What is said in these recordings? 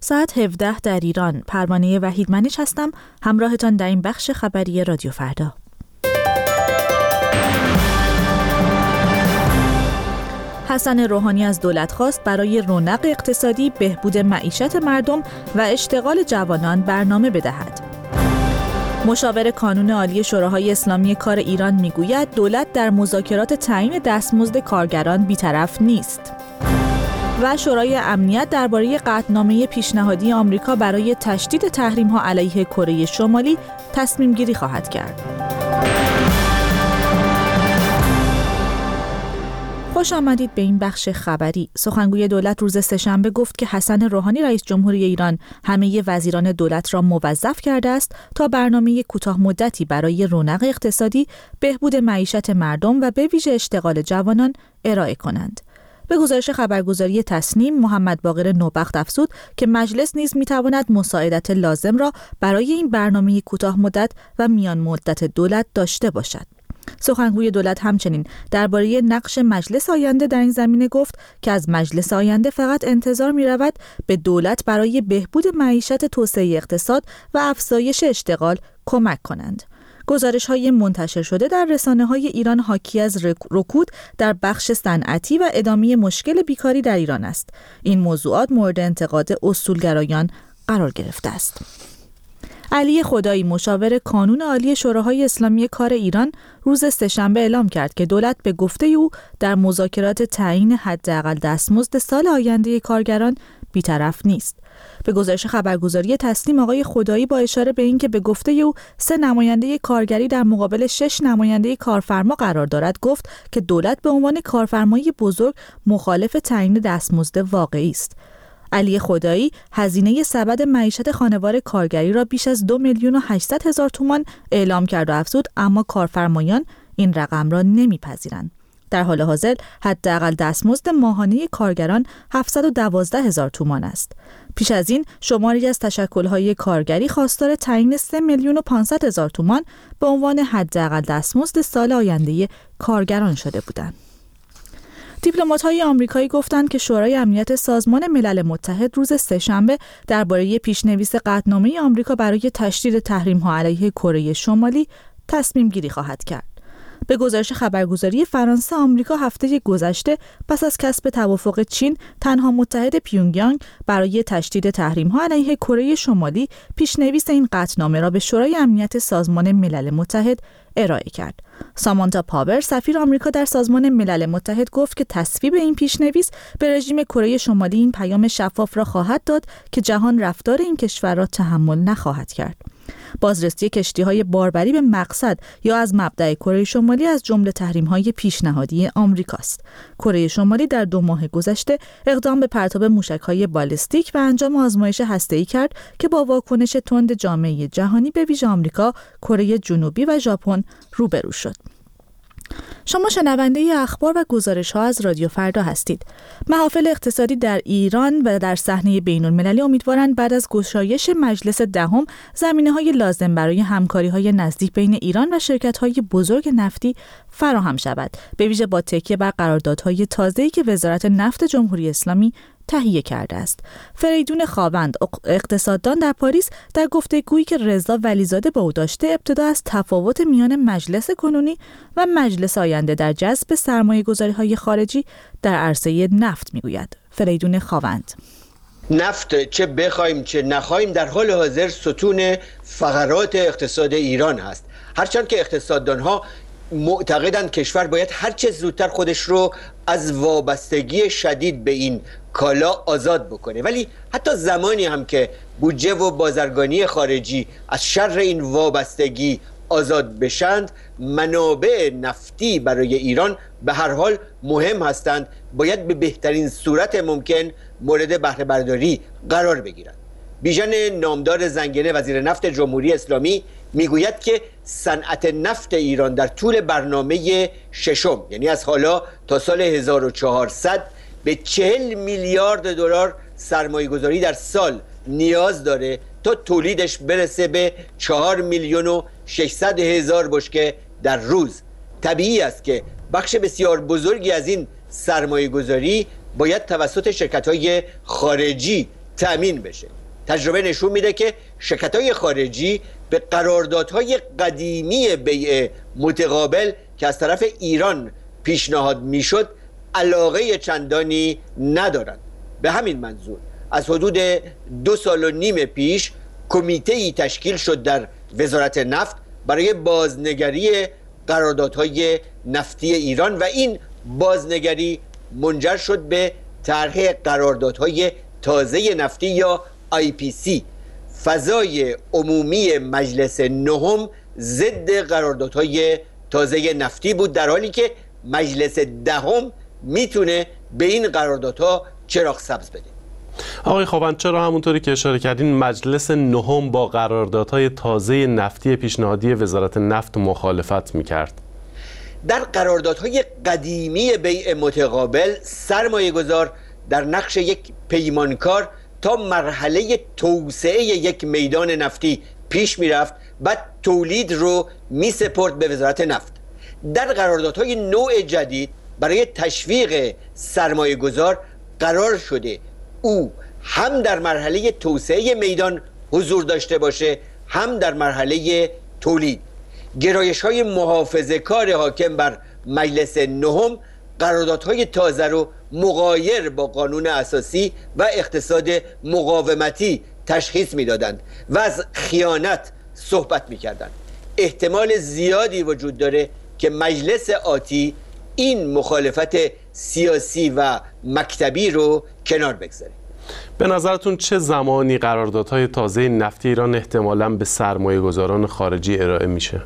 ساعت 17 در ایران. پروانه وحیدمنیش هستم، همراهتان در این بخش خبری رادیو فردا. حسن روحانی از دولت خواست برای رونق اقتصادی، بهبود معیشت مردم و اشتغال جوانان برنامه بدهد. مشاور کانون عالی شوراهای اسلامی کار ایران میگوید دولت در مذاکرات تعیین دستمزد کارگران بی‌طرف نیست. و شورای امنیت درباره قطعنامه پیشنهادی آمریکا برای تشدید تحریم‌ها علیه کره شمالی تصمیم گیری خواهد کرد. خوش آمدید به این بخش خبری. سخنگوی دولت روز سه‌شنبه گفت که حسن روحانی رئیس جمهوری ایران همه وزیران دولت را موظف کرده است تا برنامه کوتاه مدتی برای رونق اقتصادی، بهبود معیشت مردم و به ویژه اشتغال جوانان ارائه کنند. به گزارش خبرگزاری تصنیم، محمد باقر نوبخت افزود که مجلس نیز می‌تواند مساعدت لازم را برای این برنامه کوتاه مدت و میان مدت دولت داشته باشد. سخنگوی دولت همچنین درباره نقش مجلس آینده در این زمینه گفت که از مجلس آینده فقط انتظار می‌رود به دولت برای بهبود معیشت، توسعه اقتصاد و افزایش اشتغال کمک کنند. گزارش‌های منتشر شده در رسانه‌های ایران حاکی از رکود در بخش صنعتی و ادامه مشکل بیکاری در ایران است. این موضوعات مورد انتقاد اصولگرایان قرار گرفته است. علی خدایی، مشاور کانون عالی شوراهای اسلامی کار ایران، روز سه‌شنبه اعلام کرد که دولت به گفته او در مذاکرات تعیین حداقل دستمزد سال آینده کارگران بی‌طرف نیست. به گزارش خبرگزاری تصنیم، آقای خدایی با اشاره به اینکه به گفته او 3 نماینده کارگری در مقابل 6 نماینده کارفرما قرار دارد، گفت که دولت به عنوان کارفرمای بزرگ مخالف تعیین دستمزد واقعی است. علی خدایی هزینه سبد معیشت خانوار کارگری را بیش از 2,800,000 تومان اعلام کرد و افزود اما کارفرمایان این رقم را نمیپذیرند. در حال حاضر حداقل دستمزد ماهانه کارگران 712,000 تومان است. پیش از این شماری از تشکل‌های کارگری خواستار تعیین 3,500,000 تومان به عنوان حداقل دستمزد سال آینده کارگران شده بودند. دیپلمات‌های آمریکایی گفتند که شورای امنیت سازمان ملل متحد روز سه‌شنبه درباره پیش‌نویس قطعنامه آمریکا برای تشدید تحریم‌ها علیه کره شمالی تصمیم گیری خواهد کرد. به گزارش خبرگزاری فرانسه، آمریکا هفته گذشته پس از کسب توافق چین، تنها متحد پیونگیانگ، برای تشدید تحریم‌ها علیه کره شمالی پیش‌نویس این قطعنامه را به شورای امنیت سازمان ملل متحد ارائه کرد. سامانتا پاور، سفیر آمریکا در سازمان ملل متحد، گفت که تصویب این پیش‌نویس به رژیم کره شمالی این پیام شفاف را خواهد داد که جهان رفتار این کشور را تحمل نخواهد کرد. بازرسی کشتی‌های باربری به مقصد یا از مبدأ کره شمالی از جمله تحریم‌های پیشنهادی آمریکاست. کره شمالی در 2 ماه گذشته اقدام به پرتاب موشک‌های بالستیک و انجام آزمایش هسته‌ای کرد که با واکنش تند جامعه جهانی به ویژه آمریکا، کره جنوبی و ژاپن روبرو شد. شما شنونده اخبار و گزارش‌ها از رادیو فردا هستید. محافل اقتصادی در ایران و در صحنه بین‌المللی امیدوارند بعد از گشایش مجلس دهم زمینه‌های لازم برای همکاری‌های نزدیک بین ایران و شرکت‌های بزرگ نفتی فراهم شود، به ویژه با تکیه بر قراردادهای تازه‌ای که وزارت نفت جمهوری اسلامی تهیه کرده است. فریدون خاوند، اقتصاددان در پاریس، در گفتگویی که رضا ولیزاده با او داشته، ابتدا از تفاوت میان مجلس کنونی و مجلس آینده در جذب سرمایه‌گذاری‌های خارجی در عرصه نفت میگوید. فریدون خاوند: نفت چه بخوایم چه نخوایم در حال حاضر ستون فقرات اقتصاد ایران هست، هرچند که اقتصاددان‌ها معتقدند کشور باید هر چه زودتر خودش رو از وابستگی شدید به این کالا آزاد بکنه، ولی حتی زمانی هم که بودجه و بازرگانی خارجی از شر این وابستگی آزاد بشند، منابع نفتی برای ایران به هر حال مهم هستند، باید به بهترین صورت ممکن مورد بهره برداری قرار بگیرند. بیژن نامدار زنگنه، وزیر نفت جمهوری اسلامی، میگوید که صنعت نفت ایران در طول برنامه ششم، یعنی از حالا تا سال 1400، به 40 میلیارد دلار سرمایه‌گذاری در سال نیاز داره تا تولیدش برسه به 4,600,000 بشکه در روز. طبیعی است که بخش بسیار بزرگی از این سرمایه‌گذاری باید توسط شرکت‌های خارجی تأمین بشه. تجربه نشون میده که شرکت‌های خارجی به قراردادهای قدیمی بیع متقابل که از طرف ایران پیشنهاد میشد علاقه چندانی ندارند. به همین منظور از حدود 2.5 سال پیش کمیته‌ای تشکیل شد در وزارت نفت برای بازنگری قراردادهای نفتی ایران و این بازنگری منجر شد به طرح قراردادهای تازه نفتی یا IPC. فضای عمومی مجلس نهم ضد قراردادهای تازه نفتی بود، در حالی که مجلس دهم میتونه به این قراردادها چراغ سبز بده. آقای خاوند، چرا همونطوری که اشاره کردین مجلس نهم با قراردادهای تازه نفتی پیشنهادی وزارت نفت مخالفت میکرد؟ در قراردادهای قدیمی بیع متقابل سرمایه‌گذار در نقش یک پیمانکار تا مرحله توسعه یک میدان نفتی پیش میرفت، بعد تولید رو میسپرد به وزارت نفت. در قراردادهای نوع جدید برای تشویق سرمایه‌گذار قرار شده او هم در مرحله توسعه میدان حضور داشته باشه، هم در مرحله تولید. گرایش‌های محافظه‌کار حاکم بر مجلس نهم قراردادهای تازه رو مغایر با قانون اساسی و اقتصاد مقاومتی تشخیص میدادند و از خیانت صحبت میکردند. احتمال زیادی وجود داره که مجلس آتی این مخالفت سیاسی و مکتبی رو کنار بگذاره. به نظرتون چه زمانی قراردادهای تازه نفتی ایران احتمالاً به سرمایه‌گذاران خارجی ارائه میشه؟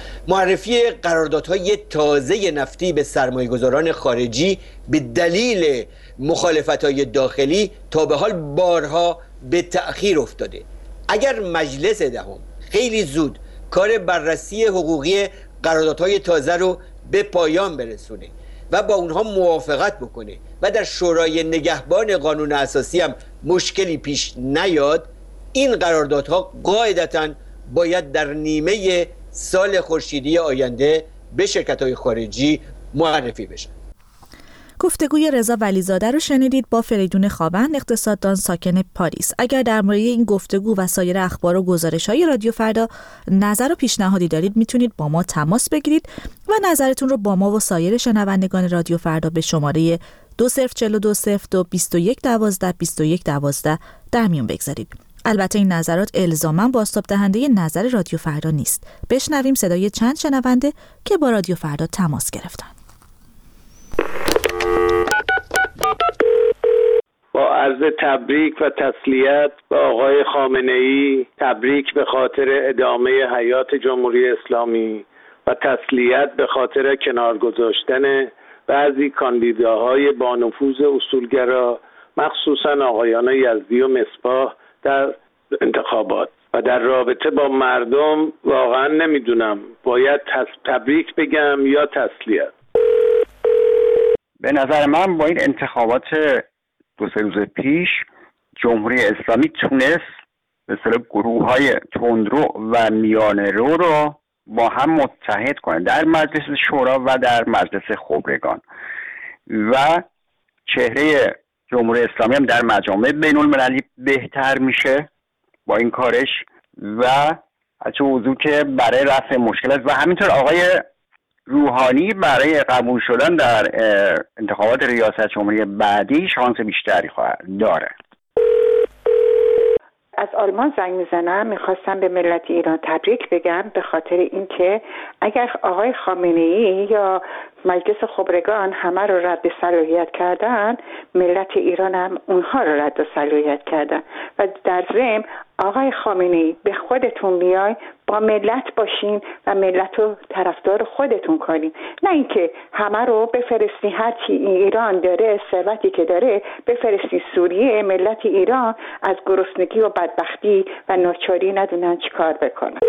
معرفی قراردادهای تازه نفتی به سرمایه‌گذاران خارجی به دلیل مخالفت‌های داخلی تا به حال بارها به تأخیر افتاده. اگر مجلس دهم خیلی زود کار بررسی حقوقی قراردادهای تازه رو به پایان برسونه و با اونها موافقت بکنه و در شورای نگهبان قانون اساسی هم مشکلی پیش نیاد، این قراردادها قاعدتاً باید در نیمه سال خورشیدی آینده به شرکت‌های خارجی معرفی بشن. گفتگوی رضا ولیزاده رو شنیدید با فریدون خاوند، اقتصاددان ساکن پاریس. اگر در مورد این گفتگو و سایر اخبار و گزارش‌های رادیو فردا نظر و پیشنهادی دارید میتونید با ما تماس بگیرید و نظرتون رو با ما و سایر شنوندگان رادیو فردا به شماره 20420221122112 در میون بگذارید. البته این نظرات الزاماً بازتاب دهنده نظر رادیو فردا نیست. بشنویم صدای چند شنونده که با رادیو فردا تماس گرفتن. با عرض تبریک و تسلیت به آقای خامنه‌ای، تبریک به خاطر ادامه حیات جمهوری اسلامی و تسلیت به خاطر کنار گذاشتن بعضی کاندیداهای با نفوذ اصولگرا، مخصوصا آقایان یزدی و مصباح در انتخابات. و در رابطه با مردم واقعا نمیدونم باید تبریک بگم یا تسلیت. به نظر من با این انتخابات 2-3 روز پیش جمهوری اسلامی تونست مثلا گروه‌های تندرو و میانه رو با هم متحد کنه در مجلس شورا و در مجلس خبرگان و چهره جمهوری اسلامی هم در مجامع بین المللی بهتر میشه با این کارش و حتی موضوع که برای رفع مشکل است و همینطور آقای روحانی برای قبول شدن در انتخابات ریاست جمهوری بعدی شانس بیشتری داره. از آلمان زنگ میزنم، میخواستم به ملت ایران تبریک بگم به خاطر اینکه اگر آقای خامنه‌ای یا مجلس خبرگان همه رو رد صلاحیت کردن، ملت ایران هم اونها رو رد صلاحیت کردن و در ضمن آقای خامنه‌ای به خودتون بیای با ملت باشین و ملت رو طرفدار خودتون کنین، نه اینکه همه رو بفرستی هر چی ایران داره، ثروتی که داره بفرستی سوریه، ملت ایران از گرسنگی و بدبختی و ناچاری ندونن چی کار بکنن.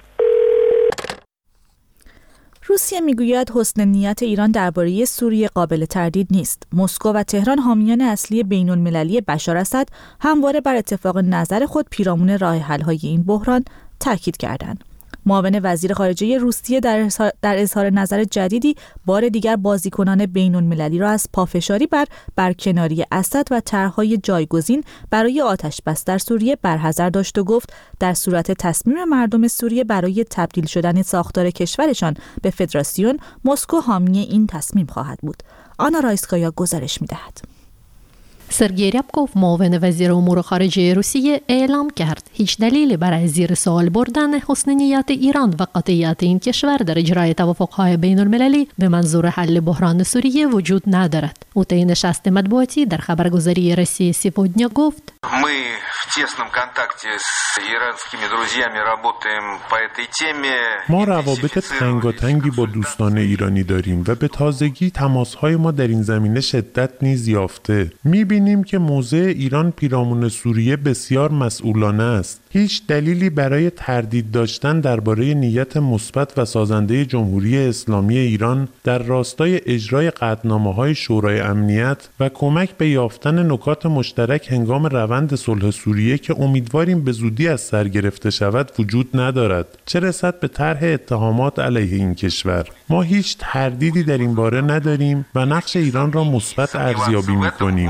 روسیه میگوید حسن نیت ایران درباره سوریه قابل تردید نیست. مسکو و تهران حامیان اصلی بین‌المللی بشار اسد همواره بر اتفاق نظر خود پیرامون راه حل‌های این بحران تاکید کردند. معاون وزیر خارجه روسیه در اظهار نظر جدیدی بار دیگر بازیکنان بین‌المللی را از پافشاری بر برکناری اسد و طرح‌های جایگزین برای آتش‌بس در سوریه برحذر داشت و گفت در صورت تصمیم مردم سوریه برای تبدیل شدن ساختار کشورشان به فدراسیون، مسکو حامی این تصمیم خواهد بود. آنا رایسکایا گزارش می‌دهد. سرگئی ریابکوف معاون وزیر امور خارجه روسیه اعلام کرد هیچ دلیلی برای زیر سوال بردن حسن نیت ایران و قطعیت این کشور در اجرای توافق‌های بین‌المللی به منظور حل بحران سوریه وجود ندارد. او طی نشست مطبوعاتی در خبرگزاری رسیه سیپودنیا گفت: Мы в тесном контакте с иранскими друзьями работаем по этой теме. ما روابط تنگاتنگی با دوستان ایرانی داریم و به تازگی تماس‌های ما در این زمینه شدت نیز یافته. می‌بینیم که موضع ایران پیرامون سوریه بسیار مسئولانه است. هیچ دلیلی برای تردید داشتن درباره نیت مثبت و سازنده جمهوری اسلامی ایران در راستای اجرای قطعنامه‌های شورای امنیت و کمک به یافتن نکات مشترک هنگام روند صلح سوریه که امیدواریم به زودی از سر گرفته شود وجود ندارد. چه رسد به طرح اتهامات علیه این کشور، ما هیچ تردیدی در این باره نداریم و نقش ایران را مثبت ارزیابی می‌کنیم.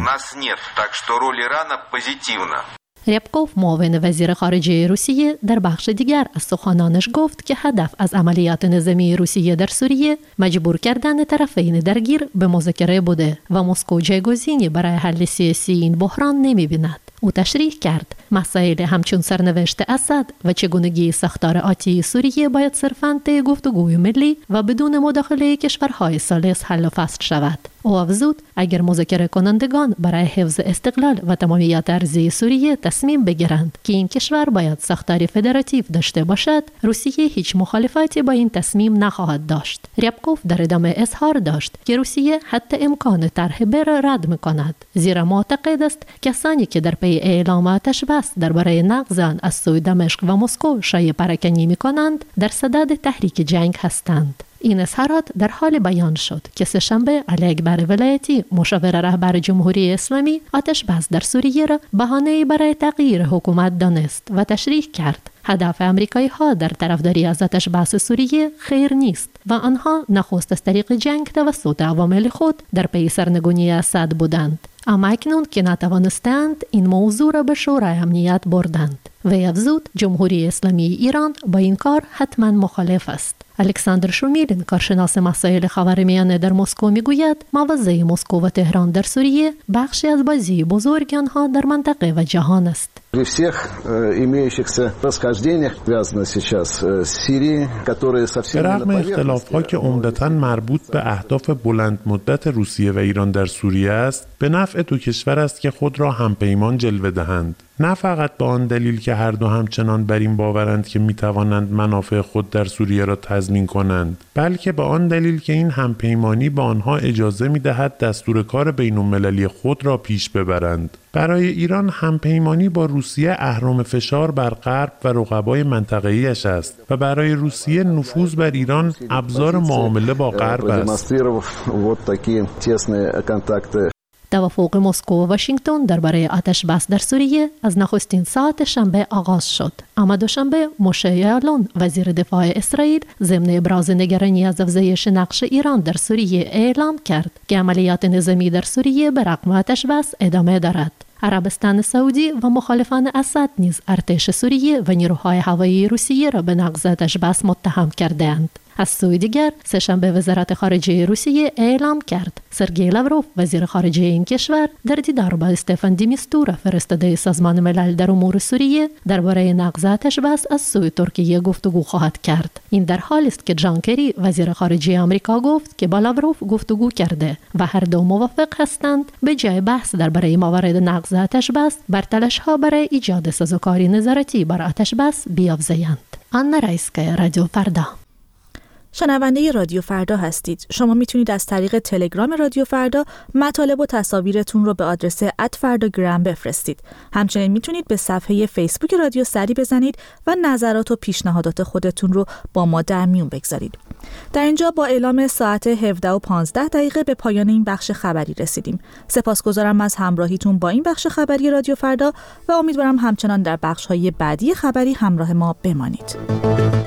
ریابکوف معاون وزیر خارجه روسیه در بخش دیگر از سخنانش گفت که هدف از عملیات نظامی روسیه در سوریه مجبور کردن طرفین درگیر به مذاکره بوده و مسکو جایگزینی برای حل سیاسی این بحران نمی‌بیند. او تشریح کرد مسائل همچون سرنوشت اسد و چگونگی ساختار آتی سوریه باید صرفاً طی گفتگوی ملی و بدون مداخله کشورهای ثالث حل و فصل شود. او افزود اگر مذاکره کنندگان برای حفظ استقلال و تمامیت ارضی سوریه تصمیم بگیرند که این کشور باید ساختار فدراتیو داشته باشد، روسیه هیچ مخالفتی با این تصمیم نخواهد داشت. ریابکوف در ادامه اظهار داشت که روسیه حتی امکان طرح بر رد می‌کند، زیرا معتقد است کسانی که در پی اعلام آتش‌بس درباره نقض آن از سوی دمشق و مسکو شایعه پراکنی می‌کنند در صدد تحریک جنگ هستند. این اظهارات در حال بیان شد که سه‌شنبه علی اکبر ولایتی مشاور رهبر جمهوری اسلامی آتش‌بس در سوریه را بهانه‌ای برای تغییر حکومت دانست و تشریح کرد هدف آمریکایی‌ها در طرفداری از آتش‌بس سوریه خیر نیست و آنها نخست از طریق جنگ توسط عوامل خود در پی سرنگونی اسد بودند. اما اکنون که نتوانستند این موضوع را به شورای امنیت بردند. وی افزود جمهوری اسلامی ایران با این کار حتما مخالف است. الکساندر شومیلین کارشناس مسائل خاورمیانه در مسکو میگوید مواضع مسکو و تهران در سوریه بخشی از بازی بزرگ آنها در منطقه و جهان است. При всех имеющихся расхождениях, связанных сейчас с Сирией, которые совсем به رغم اختلاف‌ها که عمدتاً مربوط به اهداف بلند مدت روسیه و ایران در سوریه است، به نفع دو کشور است که خود را همپیمان جلوه دهند. نه فقط به آن دلیل که هر دو همچنان بر این باورند که می‌توانند منافع خود در سوریه را تضمین کنند، بلکه به آن دلیل که این همپیمانی به آنها اجازه می‌دهد دستور کار بین‌المللی خود را پیش ببرند. برای ایران همپیمانی با روسیه اهرم فشار بر غرب و رقبای منطقه‌ایش است و برای روسیه نفوذ بر ایران ابزار معامله با غرب است. توافق مسکو و واشنگتن درباره آتش‌بس در سوریه از نخستین ساعت شنبه آغاز شد. اما دوشنبه موشه یالون وزیر دفاع اسرائیل ضمن ابراز نگرانی از افزایش نقش ایران در سوریه اعلام کرد که عملیات نظامی در سوریه به رغم آتش‌بس ادامه دارد. عربستان سعودی و مخالفان اسد نیز ارتش سوریه و نیروهای هوایی روسیه را به نقض آتش‌بس متهم کردند. از سوی دیگر سه‌شنبه وزارت خارجه روسیه اعلام کرد سرگئی لاوروف وزیر خارجه این کشور در دیدار با استفان دی میستورا فرستاده سازمان ملل در امور سوریه درباره نقض آتش‌بس از سوی ترکیه گفتگو خواهد کرد. این در حالی است که جان کری وزیر خارجه آمریکا گفت که با لاوروف گفتگو کرده و هر دو موافق هستند به جای بحث درباره موارد نقض آتش‌بس بر تلاش‌ها برای ایجاد سازوکاری نظارتی بر آتش‌بس بیافزایند. آنا رایسکایا، رادیو فردا. شنونده رادیو فردا هستید. شما میتونید از طریق تلگرام رادیو فردا مطالب و تصاویرتون رو به آدرس @فرداگرام بفرستید. همچنین میتونید به صفحه فیسبوک رادیو سری بزنید و نظرات و پیشنهادات خودتون رو با ما در میون بگذارید. در اینجا با اعلام ساعت 17:15 به پایان این بخش خبری رسیدیم. سپاسگزارم از همراهیتون با این بخش خبری رادیو فردا و امیدوارم همچنان در بخش‌های بعدی خبری همراه ما بمانید.